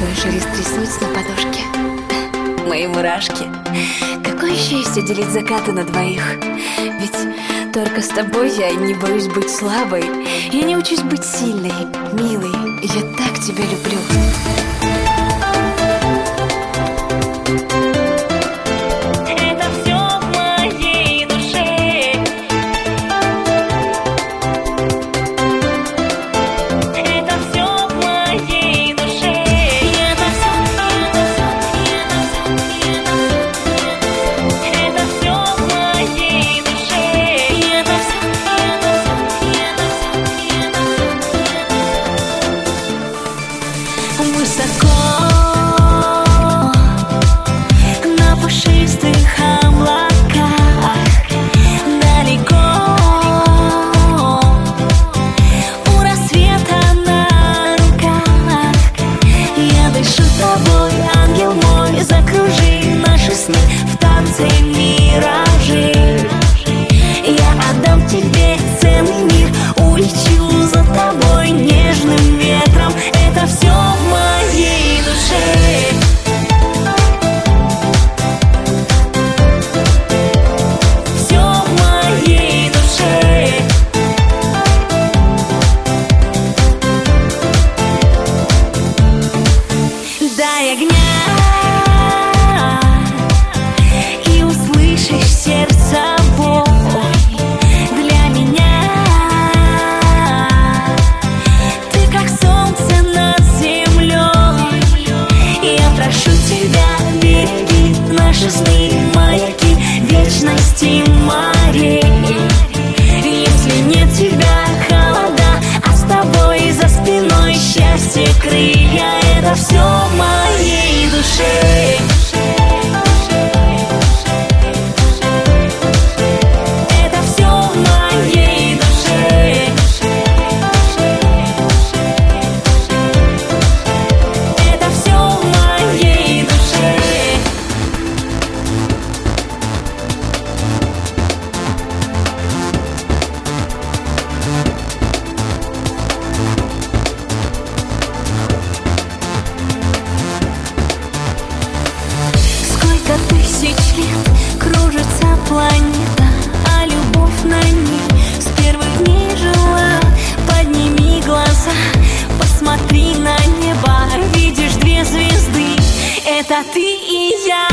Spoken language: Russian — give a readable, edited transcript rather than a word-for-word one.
твою шерсть треснуть на подушке. Мои мурашки. Какое счастье делить закаты на двоих. Ведь только с тобой я не боюсь быть слабой. Я не учусь быть сильной, милой. Я так тебя люблю. Высоко на пушистых облаках, далеко у рассвета на руках. Я дышу тобой, ангел мой, закружи наши сны в танце миражи. Я отдам тебе целый мир, улечу за тобой нежным ветром. Это все в моей душе. Все в моей душе. Дай огня и услышишь сердце бой. Для меня ты как солнце над землей. Я прошу тебя, береги наши сны, маяки вечности морей. Если нет тебя, холода, а с тобой за спиной счастье, крылья. Это все в моей душе. Это все в моей душе. Это все в моей душе. Сколько тысяч лет кружится планета, а любовь на ней с первых дней жила. Подними глаза, посмотри на небо, видишь две звезды. Это ты и я.